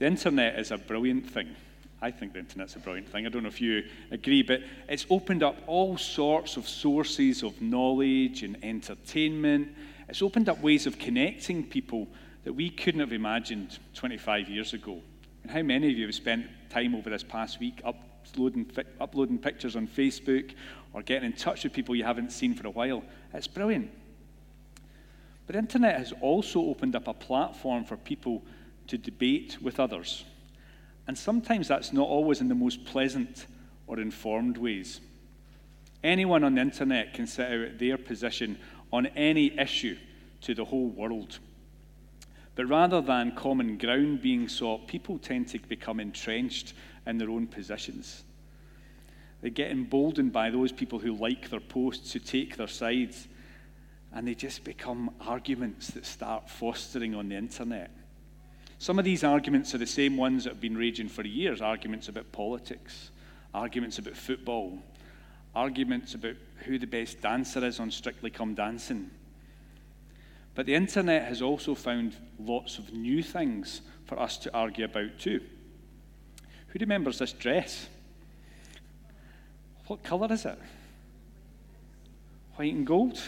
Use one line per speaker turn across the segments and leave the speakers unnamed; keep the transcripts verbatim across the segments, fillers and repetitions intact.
The internet is a brilliant thing. I think the internet's a brilliant thing. I don't know if you agree, but it's opened up all sorts of sources of knowledge and entertainment. It's opened up ways of connecting people that we couldn't have imagined twenty-five years ago. And how many of you have spent time over this past week uploading, uploading pictures on Facebook or getting in touch with people you haven't seen for a while? It's brilliant. But the internet has also opened up a platform for people to debate with others. And sometimes that's not always in the most pleasant or informed ways. Anyone on the internet can set out their position on any issue to the whole world. But rather than common ground being sought, people tend to become entrenched in their own positions. They get emboldened by those people who like their posts, who take their sides, and they just become arguments that start fostering on the internet. Some of these arguments are the same ones that have been raging for years, arguments about politics, arguments about football, arguments about who the best dancer is on Strictly Come Dancing. But the internet has also found lots of new things for us to argue about too. Who remembers this dress? What colour is it? White and gold?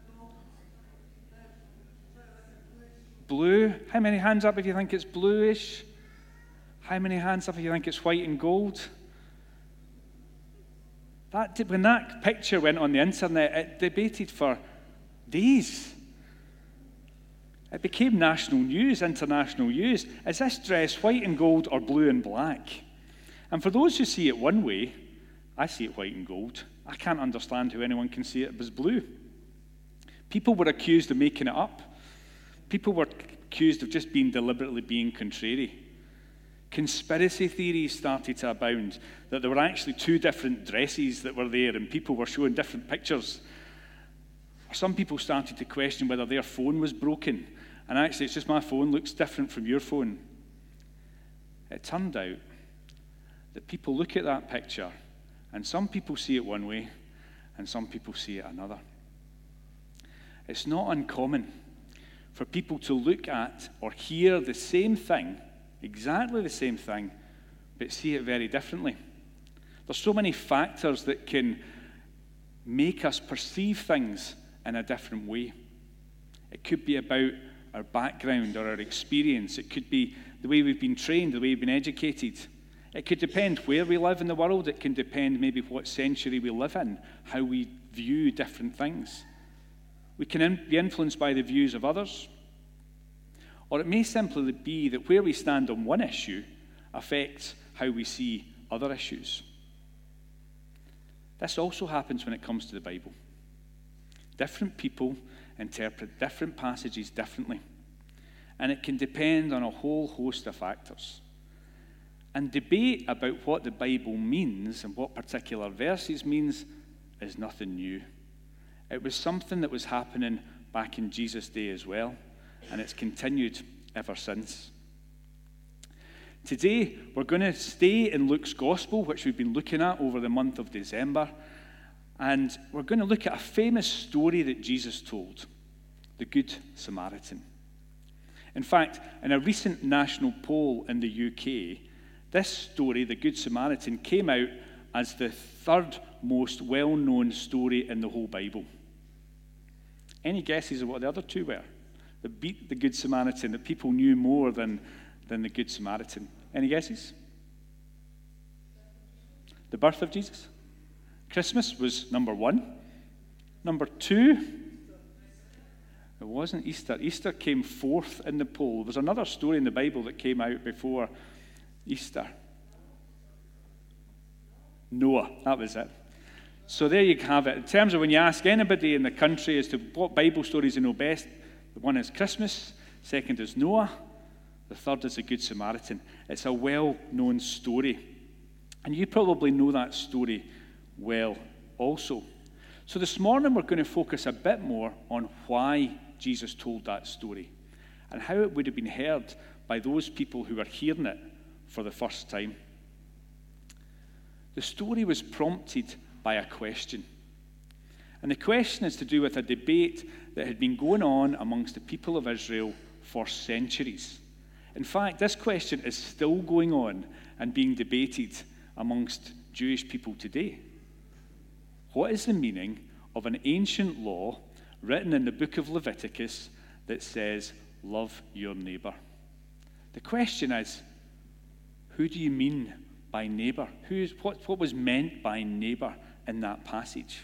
Blue. How many hands up if you think it's bluish? How many hands up if you think it's white and gold? That, when that picture went on the internet, it debated for days. It became national news, international news. Is this dress white and gold or blue and black? And for those who see it one way, I see it white and gold. I can't understand how anyone can see it as blue. People were accused of making it up. People were accused of just being deliberately being contrary. Conspiracy theories started to abound, that there were actually two different dresses that were there and people were showing different pictures. Some people started to question whether their phone was broken, and actually it's just my phone looks different from your phone. It turned out that people look at that picture and some people see it one way and some people see it another. It's not uncommon for people to look at or hear the same thing, exactly the same thing, but see it very differently. There's so many factors that can make us perceive things in a different way. It could be about our background or our experience. It could be the way we've been trained, the way we've been educated. It could depend where we live in the world. It can depend maybe what century we live in, how we view different things. We can be influenced by the views of others. Or it may simply be that where we stand on one issue affects how we see other issues. This also happens when it comes to the Bible. Different people interpret different passages differently. And it can depend on a whole host of factors. And debate about what the Bible means and what particular verses means is nothing new. It was something that was happening back in Jesus' day as well, and it's continued ever since. Today, we're going to stay in Luke's Gospel, which we've been looking at over the month of December, and we're going to look at a famous story that Jesus told, the Good Samaritan. In fact, in a recent national poll in the U K, this story, the Good Samaritan, came out as the third most well-known story in the whole Bible. Any guesses of what the other two were? The beat the Good Samaritan, that people knew more than, than the Good Samaritan. Any guesses? The birth of Jesus? Christmas was number one. Number two, it wasn't Easter. Easter came fourth in the poll. There's another story in the Bible that came out before Easter. Noah, that was it. So there you have it. In terms of when you ask anybody in the country as to what Bible stories they know best, the one is Christmas, second is Noah, the third is the Good Samaritan. It's a well-known story. And you probably know that story well also. So this morning we're going to focus a bit more on why Jesus told that story and how it would have been heard by those people who were hearing it for the first time. The story was prompted by a question. And the question is to do with a debate that had been going on amongst the people of Israel for centuries. In fact, this question is still going on and being debated amongst Jewish people today. What is the meaning of an ancient law written in the book of Leviticus that says, love your neighbor? The question is, who do you mean by neighbor? Who's, what, what was meant by neighbor in that passage?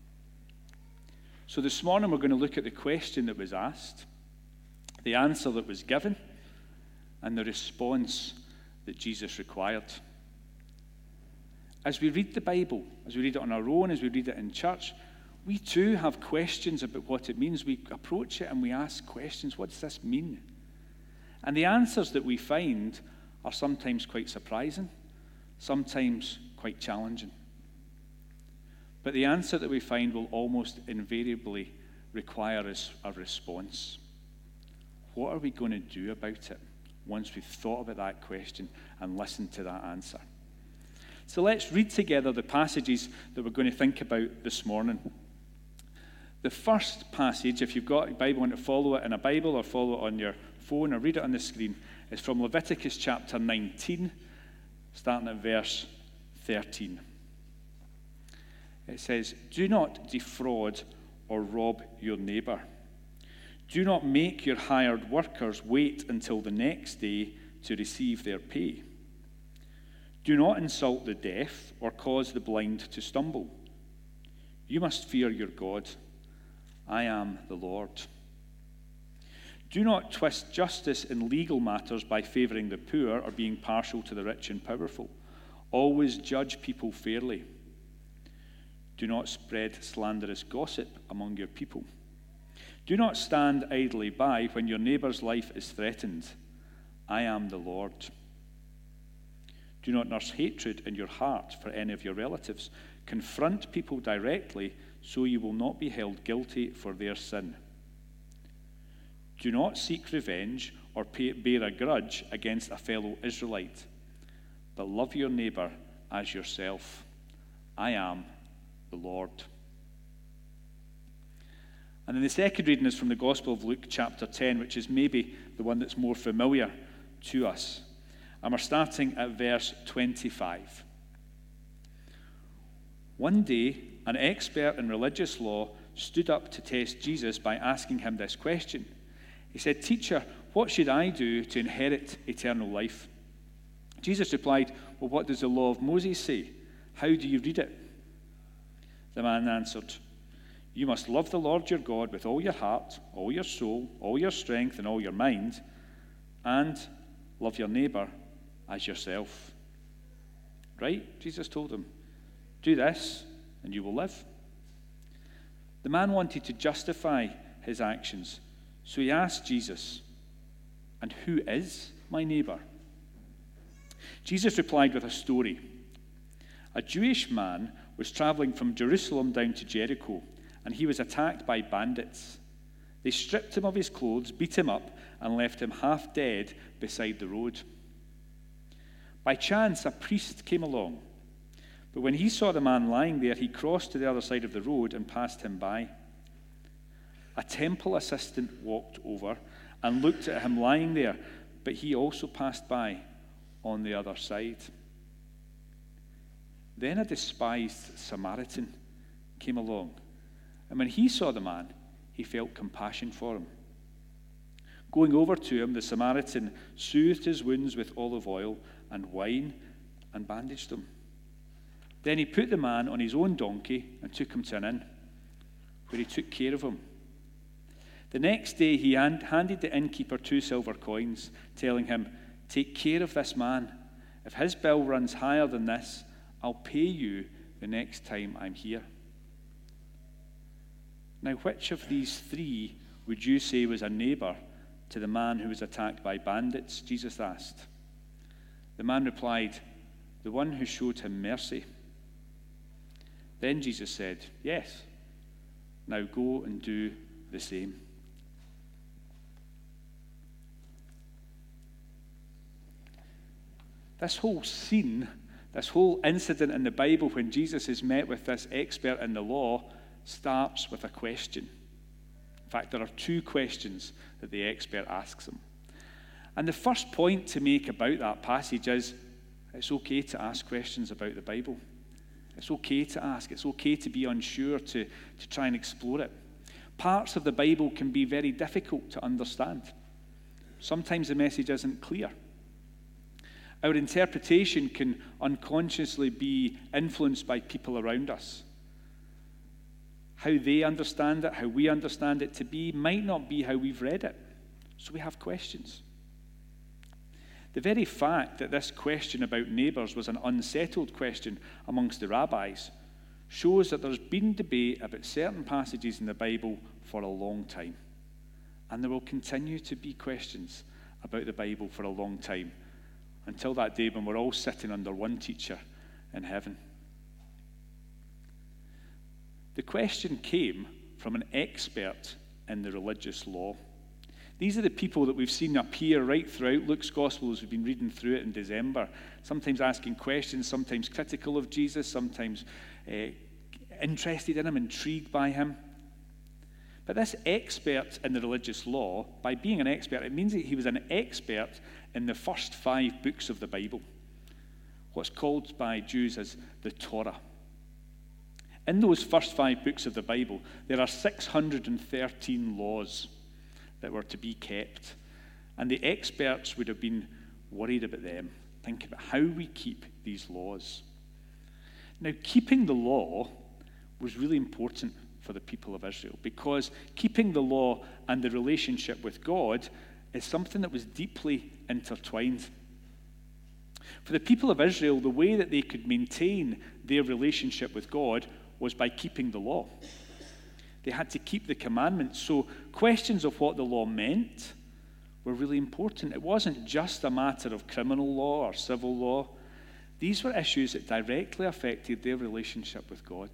So this morning we're going to look at the question that was asked, the answer that was given, and the response that Jesus required. As we read the Bible, as we read it on our own, as we read it in church, we too have questions about what it means. We approach it and we ask questions. What does this mean? And the answers that we find are sometimes quite surprising, sometimes quite challenging. But the answer that we find will almost invariably require us a response. What are we going to do about it once we've thought about that question and listened to that answer? So let's read together the passages that we're going to think about this morning. The first passage, if you've got a Bible, want to follow it in a Bible or follow it on your phone or read it on the screen, is from Leviticus chapter nineteen, starting at verse thirteen. It says, "Do not defraud or rob your neighbor. Do not make your hired workers wait until the next day to receive their pay. Do not insult the deaf or cause the blind to stumble. You must fear your God. I am the Lord. Do not twist justice in legal matters by favoring the poor or being partial to the rich and powerful. Always judge people fairly. Do not spread slanderous gossip among your people. Do not stand idly by when your neighbor's life is threatened. I am the Lord. Do not nurse hatred in your heart for any of your relatives. Confront people directly so you will not be held guilty for their sin. Do not seek revenge or pay, bear a grudge against a fellow Israelite, but love your neighbor as yourself. I am the Lord." And then the second reading is from the Gospel of Luke chapter ten, which is maybe the one that's more familiar to us. And we're starting at verse twenty-five. One day, an expert in religious law stood up to test Jesus by asking him this question. He said, "Teacher, what should I do to inherit eternal life?" Jesus replied, "Well, what does the law of Moses say? How do you read it?" The man answered, "You must love the Lord your God with all your heart, all your soul, all your strength, and all your mind, and love your neighbor as yourself." Right? Jesus told him, "Do this, and you will live." The man wanted to justify his actions, so he asked Jesus, "And who is my neighbor?" Jesus replied with a story. A Jewish man was traveling from Jerusalem down to Jericho, and he was attacked by bandits. They stripped him of his clothes, beat him up, and left him half dead beside the road. By chance, a priest came along, but when he saw the man lying there, he crossed to the other side of the road and passed him by. A temple assistant walked over and looked at him lying there, but he also passed by on the other side. Then a despised Samaritan came along, and when he saw the man, he felt compassion for him. Going over to him, the Samaritan soothed his wounds with olive oil and wine and bandaged them. Then he put the man on his own donkey and took him to an inn, where he took care of him. The next day he handed the innkeeper two silver coins, telling him, "Take care of this man. If his bill runs higher than this, I'll pay you the next time I'm here." Now, which of these three would you say was a neighbor to the man who was attacked by bandits? Jesus asked. The man replied, "The one who showed him mercy." Then Jesus said, "Yes, now go and do the same." This whole scene, this whole incident in the Bible when Jesus is met with this expert in the law starts with a question. In fact, there are two questions that the expert asks him. And the first point to make about that passage is it's okay to ask questions about the Bible. It's okay to ask. It's okay to be unsure, to, to try and explore it. Parts of the Bible can be very difficult to understand. Sometimes the message isn't clear. Our interpretation can unconsciously be influenced by people around us. How they understand it, how we understand it to be, might not be how we've read it. So we have questions. The very fact that this question about neighbours was an unsettled question amongst the rabbis shows that there's been debate about certain passages in the Bible for a long time. And there will continue to be questions about the Bible for a long time, until that day when we're all sitting under one teacher in heaven. The question came from an expert in the religious law. These are the people that we've seen appear right throughout Luke's Gospel as we've been reading through it in December, sometimes asking questions, sometimes critical of Jesus, sometimes uh, interested in him, intrigued by him. But this expert in the religious law, by being an expert, it means that he was an expert in the first five books of the Bible, what's called by Jews as the Torah. In those first five books of the Bible, there are six hundred thirteen laws that were to be kept. And the experts would have been worried about them, thinking about how we keep these laws. Now, keeping the law was really important for the people of Israel, because keeping the law and the relationship with God is something that was deeply intertwined. For the people of Israel, the way that they could maintain their relationship with God was by keeping the law. They had to keep the commandments. So questions of what the law meant were really important. It wasn't just a matter of criminal law or civil law. These were issues that directly affected their relationship with God.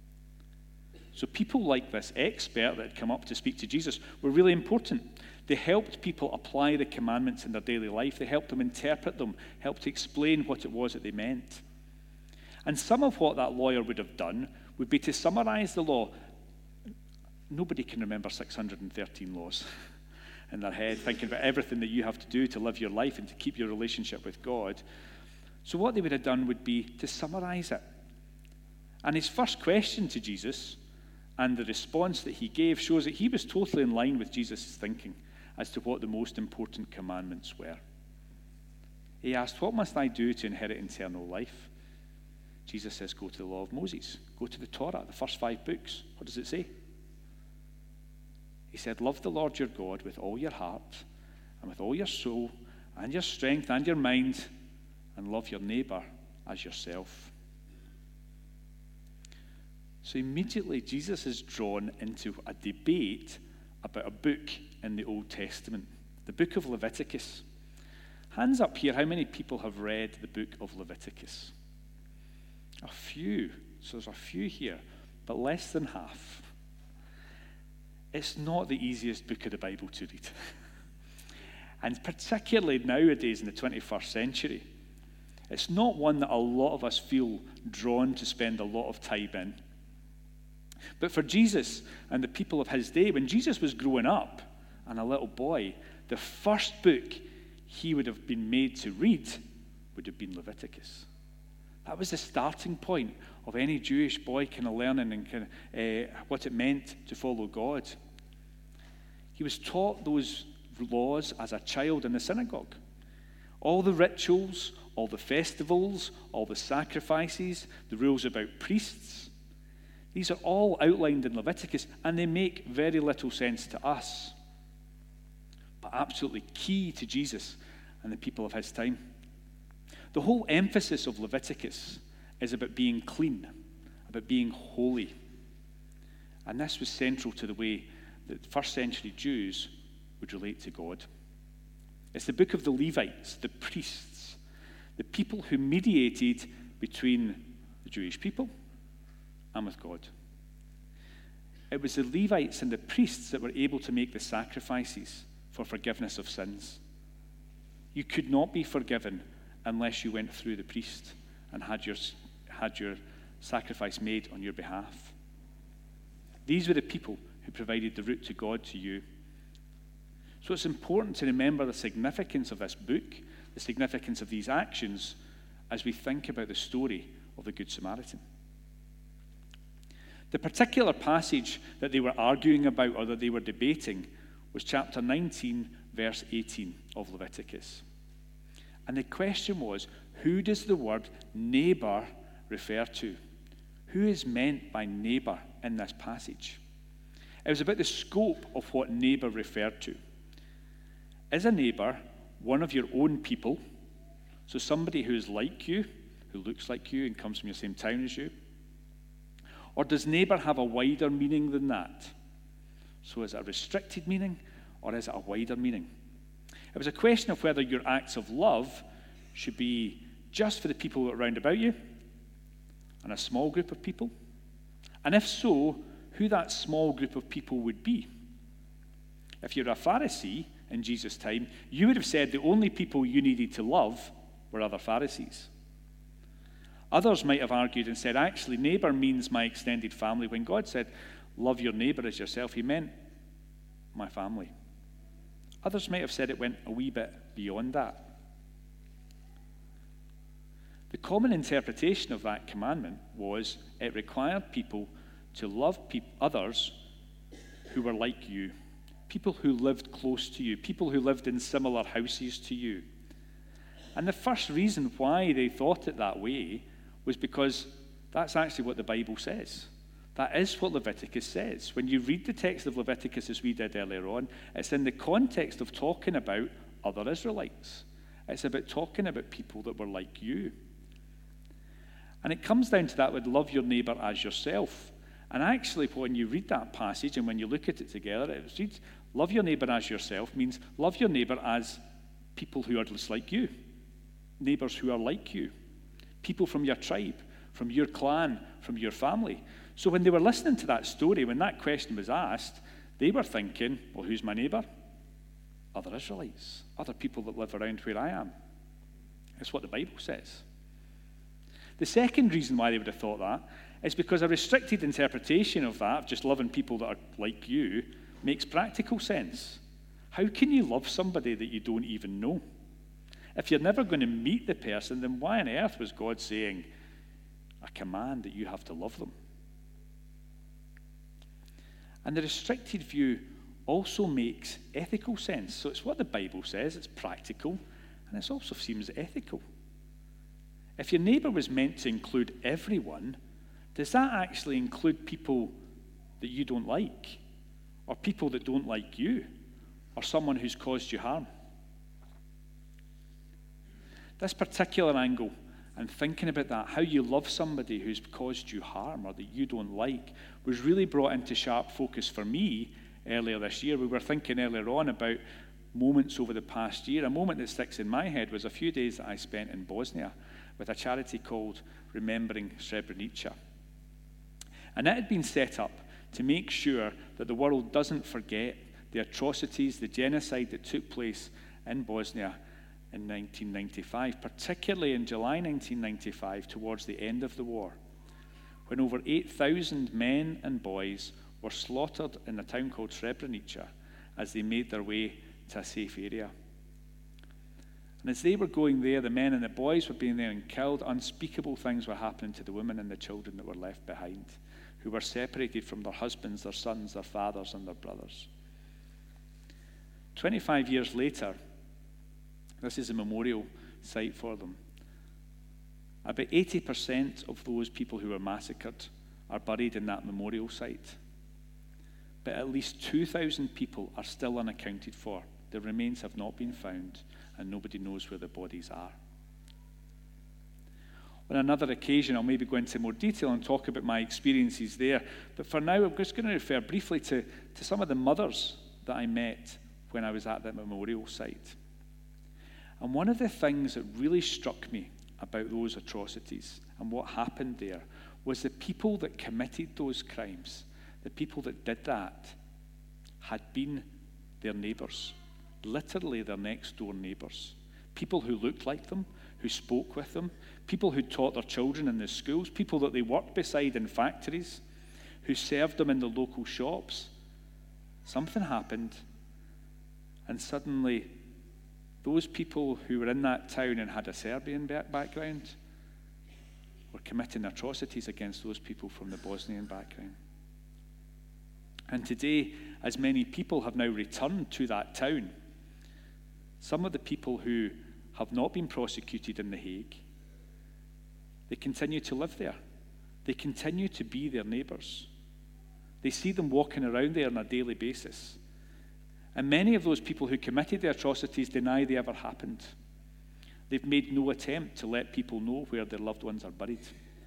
So people like this expert that had come up to speak to Jesus were really important. They helped people apply the commandments in their daily life. They helped them interpret them, helped to explain what it was that they meant. And some of what that lawyer would have done would be to summarize the law. Nobody can remember six hundred thirteen laws in their head, thinking about everything that you have to do to live your life and to keep your relationship with God. So what they would have done would be to summarize it. And his first question to Jesus and the response that he gave shows that he was totally in line with Jesus' thinking as to what the most important commandments were. He asked, "What must I do to inherit eternal life?" Jesus says, "Go to the law of Moses. Go to the Torah, the first five books." What does it say? He said, "Love the Lord your God with all your heart and with all your soul and your strength and your mind, and love your neighbor as yourself." So immediately Jesus is drawn into a debate about a book in the Old Testament, the book of Leviticus. Hands up here, how many people have read the book of Leviticus? A few. So there's a few here, but less than half. It's not the easiest book of the Bible to read. And particularly nowadays in the twenty-first century, it's not one that a lot of us feel drawn to spend a lot of time in. But for Jesus and the people of his day, when Jesus was growing up and a little boy, the first book he would have been made to read would have been Leviticus. That was the starting point of any Jewish boy kind of learning and kind of, uh, what it meant to follow God. He was taught those laws as a child in the synagogue. All the rituals, all the festivals, all the sacrifices, the rules about priests, these are all outlined in Leviticus, and they make very little sense to us, but absolutely key to Jesus and the people of his time. The whole emphasis of Leviticus is about being clean, about being holy. And this was central to the way that first century Jews would relate to God. It's the book of the Levites, the priests, the people who mediated between the Jewish people and with God. It was the Levites and the priests that were able to make the sacrifices for forgiveness of sins. You could not be forgiven unless you went through the priest and had your, had your sacrifice made on your behalf. These were the people who provided the route to God to you. So it's important to remember the significance of this book, the significance of these actions, as we think about the story of the Good Samaritan. The particular passage that they were arguing about or that they were debating was chapter nineteen, verse eighteen of Leviticus. And the question was, who does the word neighbour refer to? Who is meant by neighbour in this passage? It was about the scope of what neighbour referred to. Is a neighbour one of your own people? So somebody who is like you, who looks like you and comes from your same town as you? Or does neighbour have a wider meaning than that? So is it a restricted meaning or is it a wider meaning? It was a question of whether your acts of love should be just for the people that are round about you and a small group of people. And if so, who that small group of people would be. If you're a Pharisee in Jesus' time, you would have said the only people you needed to love were other Pharisees. Others might have argued and said, actually, neighbour means my extended family. When God said, love your neighbour as yourself, he meant my family. Others might have said it went a wee bit beyond that. The common interpretation of that commandment was it required people to love pe- others who were like you, people who lived close to you, people who lived in similar houses to you. And the first reason why they thought it that way was because that's actually what the Bible says. That is what Leviticus says. When you read the text of Leviticus as we did earlier on, it's in the context of talking about other Israelites. It's about talking about people that were like you. And it comes down to that with love your neighbour as yourself. And actually, when you read that passage and when you look at it together, it reads, love your neighbour as yourself means love your neighbour as people who are just like you, neighbours who are like you, people from your tribe, from your clan, from your family. So when they were listening to that story, when that question was asked, they were thinking, well, who's my neighbour? Other Israelites, other people that live around where I am. That's what the Bible says. The second reason why they would have thought that is because a restricted interpretation of that, of just loving people that are like you, makes practical sense. How can you love somebody that you don't even know? If you're never going to meet the person, then why on earth was God saying a command that you have to love them? And the restricted view also makes ethical sense. So it's what the Bible says, it's practical, and it also seems ethical. If your neighbour was meant to include everyone, does that actually include people that you don't like? Or people that don't like you? Or someone who's caused you harm? This particular angle, and thinking about that, how you love somebody who's caused you harm or that you don't like, was really brought into sharp focus for me earlier this year. We were thinking earlier on about moments over the past year. A moment that sticks in my head was a few days that I spent in Bosnia with a charity called Remembering Srebrenica. And it had been set up to make sure that the world doesn't forget the atrocities, the genocide that took place in Bosnia in nineteen ninety-five, particularly in July nineteen ninety-five, towards the end of the war, when over eight thousand men and boys were slaughtered in a town called Srebrenica as they made their way to a safe area. And as they were going there, the men and the boys were being there and killed. Unspeakable things were happening to the women and the children that were left behind, who were separated from their husbands, their sons, their fathers, and their brothers. twenty-five years later, this is a memorial site for them. About eighty percent of those people who were massacred are buried in that memorial site. But at least two thousand people are still unaccounted for. Their remains have not been found, and nobody knows where the bodies are. On another occasion, I'll maybe go into more detail and talk about my experiences there. But for now, I'm just going to refer briefly to, to some of the mothers that I met when I was at that memorial site. And one of the things that really struck me about those atrocities and what happened there was the people that committed those crimes, the people that did that, had been their neighbours, literally their next door neighbours, people who looked like them, who spoke with them, people who taught their children in the schools, people that they worked beside in factories, who served them in the local shops. Something happened, And suddenly, those people who were in that town and had a Serbian background were committing atrocities against those people from the Bosnian background. And today, as many people have now returned to that town, some of the people who have not been prosecuted in The Hague, they continue to live there. They continue to be their neighbours. They see them walking around there on a daily basis. And many of those people who committed the atrocities deny they ever happened. They've made no attempt to let people know where their loved ones are buried.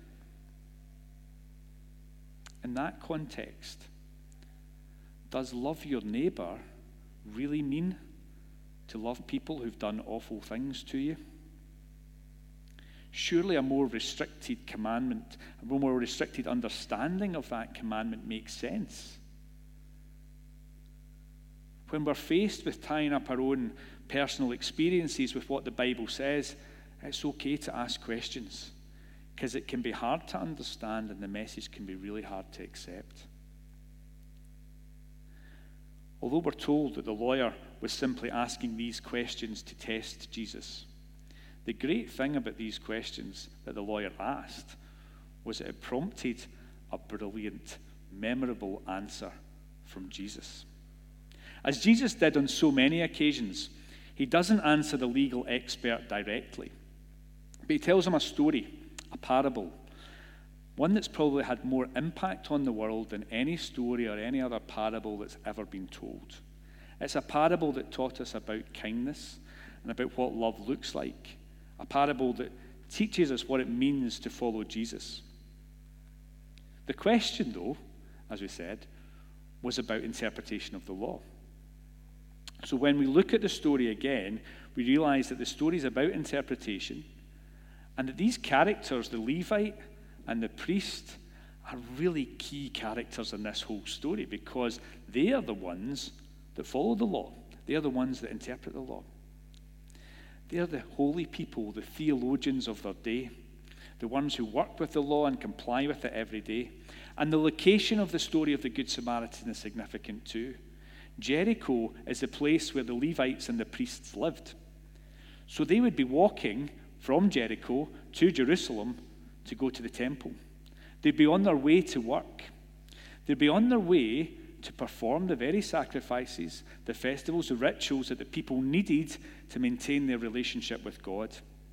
In that context, does love your neighbour really mean to love people who've done awful things to you? Surely a more restricted commandment, a more restricted understanding of that commandment makes sense. When we're faced with tying up our own personal experiences with what the Bible says, it's okay to ask questions, because it can be hard to understand and the message can be really hard to accept. Although we're told that the lawyer was simply asking these questions to test Jesus, the great thing about these questions that the lawyer asked was that it prompted a brilliant, memorable answer from Jesus. As Jesus did on so many occasions, he doesn't answer the legal expert directly, but he tells him a story, a parable, one that's probably had more impact on the world than any story or any other parable that's ever been told. It's a parable that taught us about kindness and about what love looks like, a parable that teaches us what it means to follow Jesus. The question, though, as we said, was about interpretation of the law. So when we look at the story again, we realize that the story is about interpretation, and that these characters, the Levite and the priest, are really key characters in this whole story, because they are the ones that follow the law. They are the ones that interpret the law. They are the holy people, the theologians of their day, the ones who work with the law and comply with it every day. And the location of the story of the Good Samaritan is significant too. Jericho is the place where the Levites and the priests lived. So they would be walking from Jericho to Jerusalem to go to the temple. They'd be on their way to work. They'd be on their way to perform the very sacrifices, the festivals, the rituals that the people needed to maintain their relationship with God.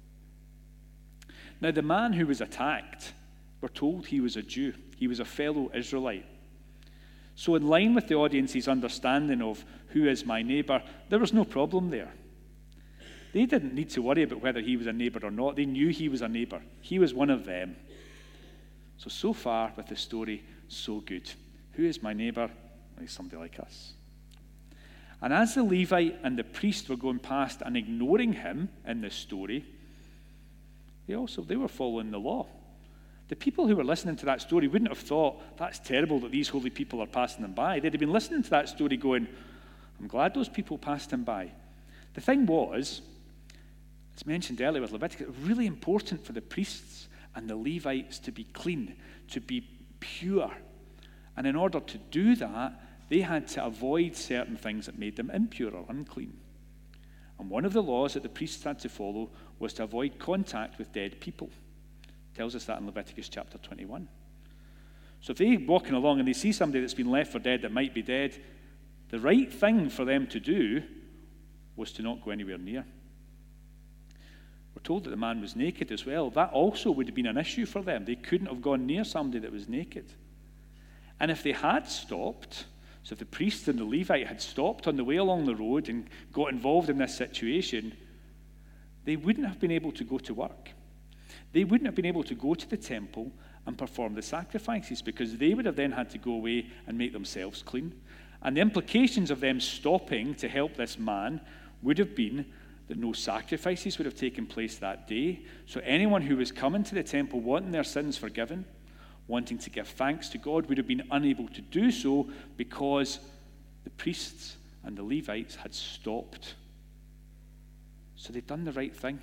Now, the man who was attacked, we're told he was a Jew. He was a fellow Israelite. So in line with the audience's understanding of who is my neighbour, there was no problem there. They didn't need to worry about whether he was a neighbour or not. They knew he was a neighbour. He was one of them. So, so far with the story, so good. Who is my neighbour? Well, he's somebody like us. And as the Levite and the priest were going past and ignoring him in this story, they also they were following the law. The people who were listening to that story wouldn't have thought, that's terrible that these holy people are passing them by. They'd have been listening to that story going, I'm glad those people passed him by. The thing was, as mentioned earlier with Leviticus, it was really important for the priests and the Levites to be clean, to be pure. And in order to do that, they had to avoid certain things that made them impure or unclean. And one of the laws that the priests had to follow was to avoid contact with dead people. It tells us that in Leviticus chapter twenty-one. So if they're walking along and they see somebody that's been left for dead that might be dead, the right thing for them to do was to not go anywhere near. We're told that the man was naked as well. That also would have been an issue for them. They couldn't have gone near somebody that was naked. And if they had stopped, so if the priest and the Levite had stopped on the way along the road and got involved in this situation, they wouldn't have been able to go to work. They wouldn't have been able to go to the temple and perform the sacrifices, because they would have then had to go away and make themselves clean. And the implications of them stopping to help this man would have been that no sacrifices would have taken place that day. So anyone who was coming to the temple wanting their sins forgiven, wanting to give thanks to God, would have been unable to do so because the priests and the Levites had stopped. So they'd done the right thing.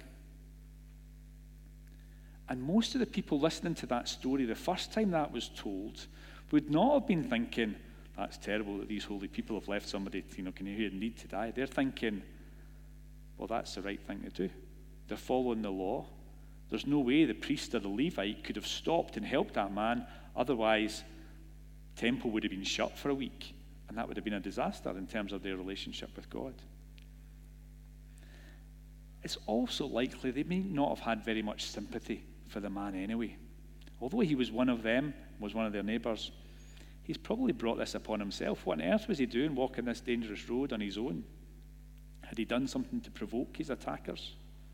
And most of the people listening to that story, the first time that was told, would not have been thinking, that's terrible that these holy people have left somebody, you know, can you in need to die. They're thinking, well, that's the right thing to do. They're following the law. There's no way the priest or the Levite could have stopped and helped that man. Otherwise, the temple would have been shut for a week, and that would have been a disaster in terms of their relationship with God. It's also likely they may not have had very much sympathy for the man anyway. Although he was one of them, was one of their neighbours, he's probably brought this upon himself. What on earth was he doing walking this dangerous road on his own? Had he done something to provoke his attackers?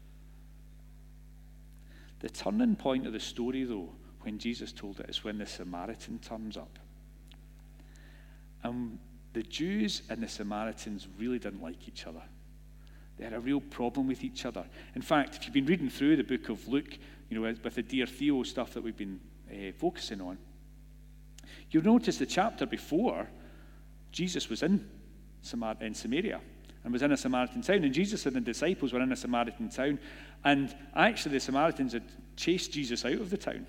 The turning point of the story, though, when Jesus told it, is when the Samaritan turns up. And the Jews and the Samaritans really didn't like each other. They had a real problem with each other. In fact, if you've been reading through the book of Luke, you know, with the Dear Theo stuff that we've been uh, focusing on, you'll notice the chapter before, Jesus was in, Samar- in Samaria and was in a Samaritan town. And Jesus and the disciples were in a Samaritan town. And actually the Samaritans had chased Jesus out of the town.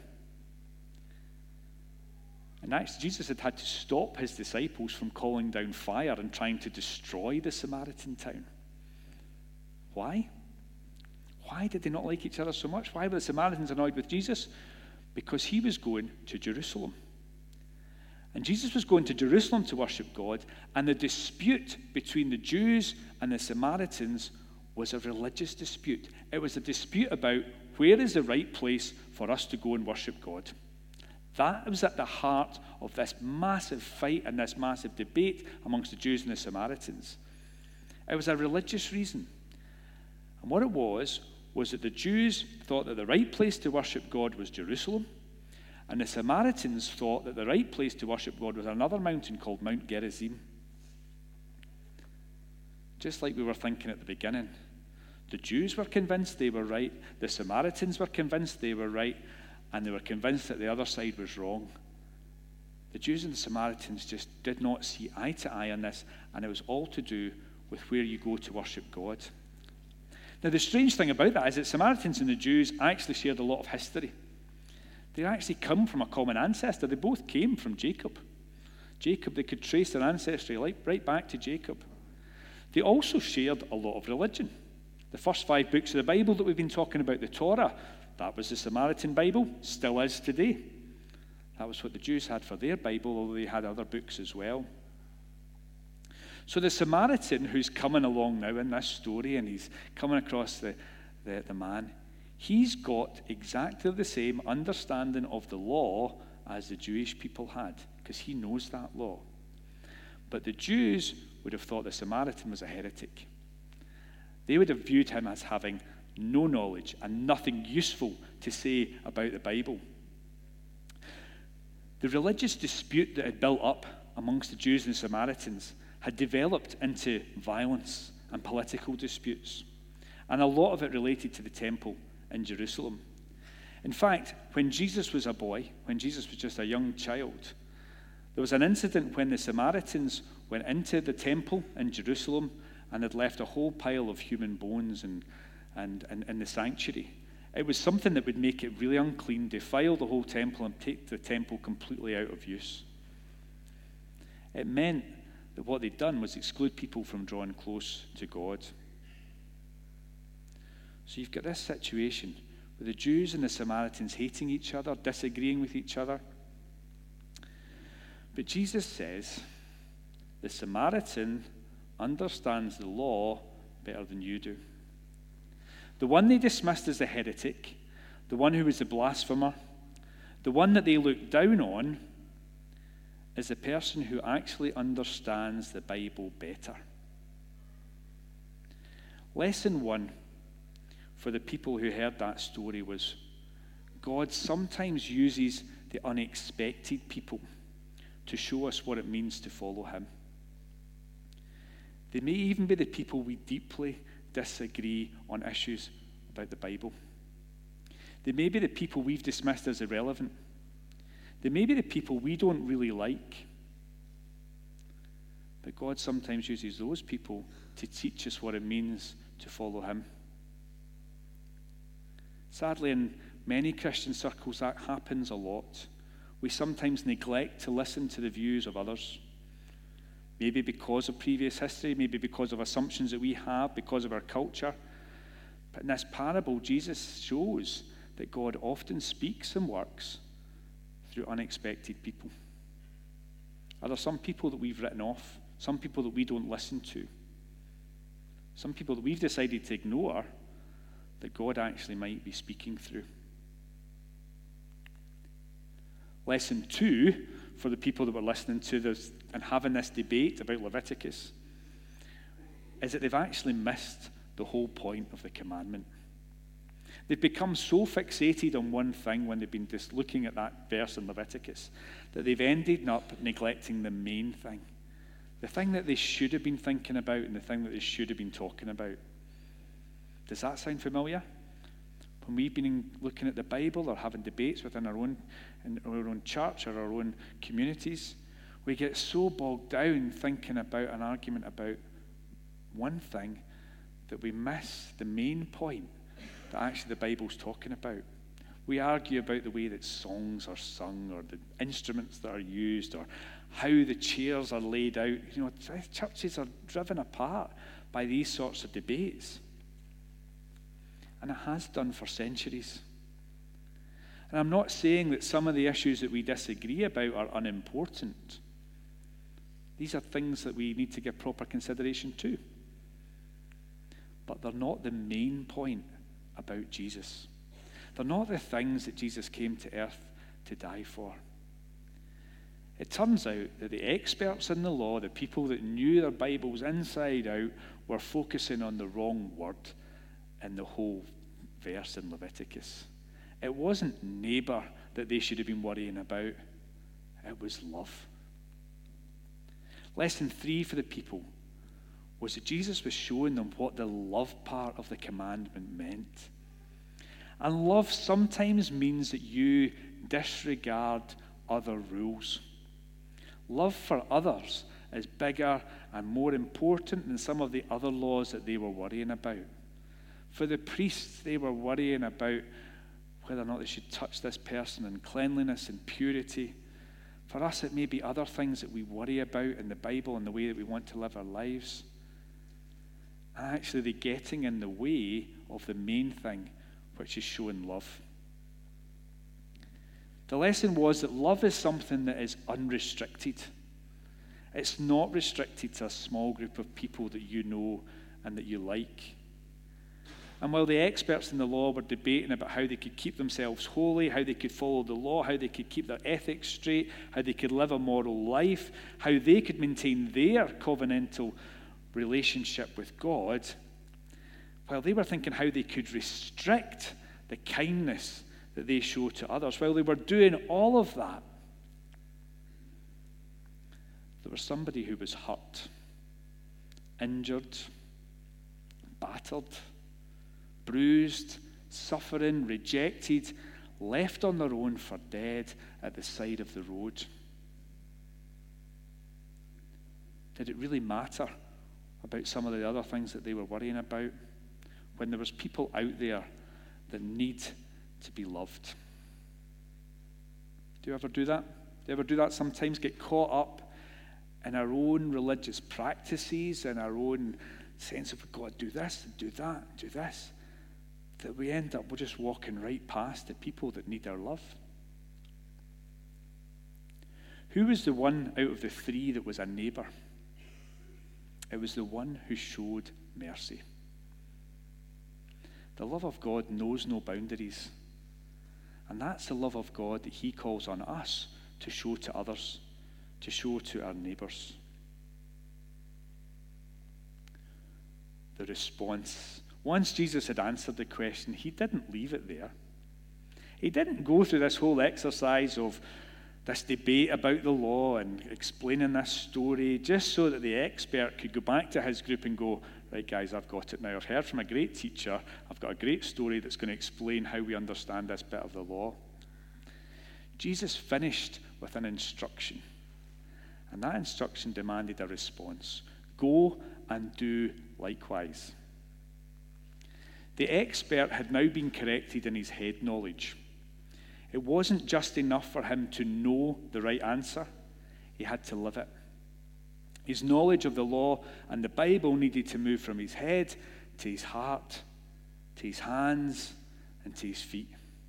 And actually Jesus had had to stop his disciples from calling down fire and trying to destroy the Samaritan town. Why? Why did they not like each other so much? Why were the Samaritans annoyed with Jesus? Because he was going to Jerusalem. And Jesus was going to Jerusalem to worship God, and the dispute between the Jews and the Samaritans was a religious dispute. It was a dispute about where is the right place for us to go and worship God. That was at the heart of this massive fight and this massive debate amongst the Jews and the Samaritans. It was a religious reason. And what it was, was that the Jews thought that the right place to worship God was Jerusalem, and the Samaritans thought that the right place to worship God was another mountain called Mount Gerizim. Just like we were thinking at the beginning. The Jews were convinced they were right, the Samaritans were convinced they were right, and they were convinced that the other side was wrong. The Jews and the Samaritans just did not see eye to eye on this, and it was all to do with where you go to worship God. Now, the strange thing about that is that Samaritans and the Jews actually shared a lot of history. They actually come from a common ancestor. They both came from Jacob. Jacob, they could trace their ancestry right back to Jacob. They also shared a lot of religion. The first five books of the Bible that we've been talking about, the Torah, that was the Samaritan Bible, still is today. That was what the Jews had for their Bible, although they had other books as well. So the Samaritan who's coming along now in this story, and he's coming across the, the, the man, he's got exactly the same understanding of the law as the Jewish people had, because he knows that law. But the Jews would have thought the Samaritan was a heretic. They would have viewed him as having no knowledge and nothing useful to say about the Bible. The religious dispute that had built up amongst the Jews and the Samaritans had developed into violence and political disputes. And a lot of it related to the temple in Jerusalem. In fact, when Jesus was a boy, when Jesus was just a young child, there was an incident when the Samaritans went into the temple in Jerusalem and had left a whole pile of human bones and, and, and in the sanctuary. It was something that would make it really unclean, defile the whole temple, and take the temple completely out of use. It meant that what they'd done was exclude people from drawing close to God. So you've got this situation with the Jews and the Samaritans hating each other, disagreeing with each other. But Jesus says, the Samaritan understands the law better than you do. The one they dismissed as a heretic, the one who was a blasphemer, the one that they looked down on, is the person who actually understands the Bible better. Lesson one for the people who heard that story was, God sometimes uses the unexpected people to show us what it means to follow him. They may even be the people we deeply disagree on issues about the Bible. They may be the people we've dismissed as irrelevant. They may be the people we don't really like. But God sometimes uses those people to teach us what it means to follow him. Sadly, in many Christian circles, that happens a lot. We sometimes neglect to listen to the views of others. Maybe because of previous history, maybe because of assumptions that we have, because of our culture. But in this parable, Jesus shows that God often speaks and works through unexpected people. Are there some people that we've written off? Some people that we don't listen to? Some people that we've decided to ignore that God actually might be speaking through? Lesson two, for the people that were listening to this and having this debate about Leviticus, is that they've actually missed the whole point of the commandment. They've become so fixated on one thing when they've been just looking at that verse in Leviticus that they've ended up neglecting the main thing. The thing that they should have been thinking about and the thing that they should have been talking about. Does that sound familiar? When we've been looking at the Bible or having debates within our own, in our own church or our own communities, we get so bogged down thinking about an argument about one thing that we miss the main point that actually the Bible's talking about. We argue about the way that songs are sung or the instruments that are used or how the chairs are laid out. You know, churches are driven apart by these sorts of debates. And it has done for centuries. And I'm not saying that some of the issues that we disagree about are unimportant. These are things that we need to give proper consideration to. But they're not the main point about Jesus. They're not the things that Jesus came to earth to die for. It turns out that the experts in the law, the people that knew their Bibles inside out, were focusing on the wrong word in the whole verse in Leviticus. It wasn't neighbor that they should have been worrying about. It was love. Lesson three for the people was that Jesus was showing them what the love part of the commandment meant. And love sometimes means that you disregard other rules. Love for others is bigger and more important than some of the other laws that they were worrying about. For the priests, they were worrying about whether or not they should touch this person in cleanliness and purity. For us, it may be other things that we worry about in the Bible and the way that we want to live our lives. And actually, they're getting in the way of the main thing, which is showing love. The lesson was that love is something that is unrestricted. It's not restricted to a small group of people that you know and that you like. And while the experts in the law were debating about how they could keep themselves holy, how they could follow the law, how they could keep their ethics straight, how they could live a moral life, how they could maintain their covenantal relationship with God, while they were thinking how they could restrict the kindness that they show to others, while they were doing all of that, there was somebody who was hurt, injured, battered, bruised, suffering, rejected, left on their own for dead at the side of the road. Did it really matter about some of the other things that they were worrying about when there was people out there that need to be loved? Do you ever do that? Do you ever do that sometimes? Get caught up in our own religious practices and our own sense of, we've got to do this and do that and do this, that we end up we're just walking right past the people that need our love. Who was the one out of the three that was a neighbor? It was the one who showed mercy. The love of God knows no boundaries. And that's the love of God that he calls on us to show to others, to show to our neighbors. The response. Once Jesus had answered the question, he didn't leave it there. He didn't go through this whole exercise of this debate about the law and explaining this story just so that the expert could go back to his group and go, right, guys, I've got it now. I've heard from a great teacher. I've got a great story that's going to explain how we understand this bit of the law. Jesus finished with an instruction. And that instruction demanded a response. Go and do likewise. The expert had now been corrected in his head knowledge. It wasn't just enough for him to know the right answer. He had to live it. His knowledge of the law and the Bible needed to move from his head to his heart, to his hands, and to his feet.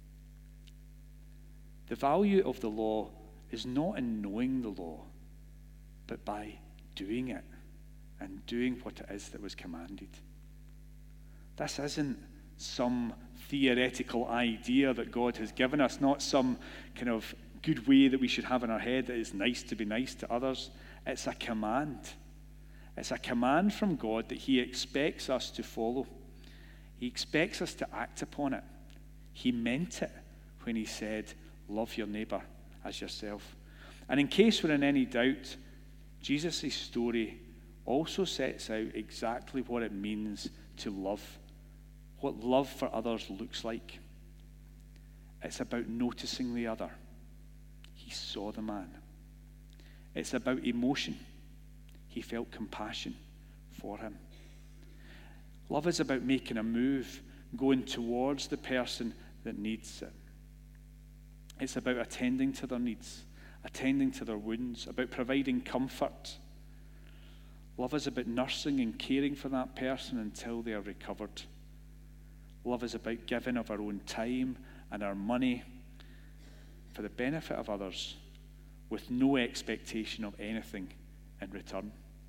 The value of the law is not in knowing the law, but by doing it and doing what it is that was commanded. This isn't some theoretical idea that God has given us, not some kind of good way that we should have in our head that it's nice to be nice to others. It's a command. It's a command from God that he expects us to follow. He expects us to act upon it. He meant it when he said, love your neighbor as yourself. And in case we're in any doubt, Jesus' story also sets out exactly what it means to love, what love for others looks like. It's about noticing the other. He saw the man. It's about emotion. He felt compassion for him. Love is about making a move, going towards the person that needs it. It's about attending to their needs, attending to their wounds, about providing comfort. Love is about nursing and caring for that person until they are recovered. Love is about giving of our own time and our money for the benefit of others with no expectation of anything in return.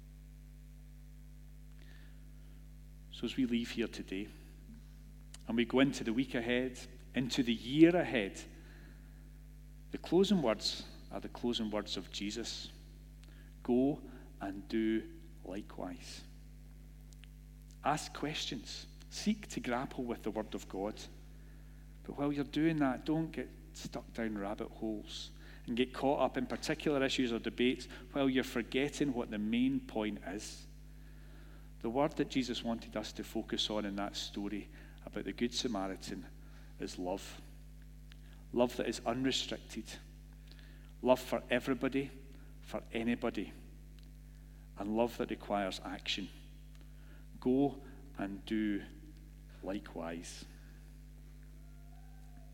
So as we leave here today and we go into the week ahead, into the year ahead, the closing words are the closing words of Jesus. Go and do likewise. Ask questions. Seek to grapple with the Word of God. But while you're doing that, don't get stuck down rabbit holes and get caught up in particular issues or debates while you're forgetting what the main point is. The word that Jesus wanted us to focus on in that story about the Good Samaritan is love. Love that is unrestricted. Love for everybody, for anybody. And love that requires action. Go and do likewise.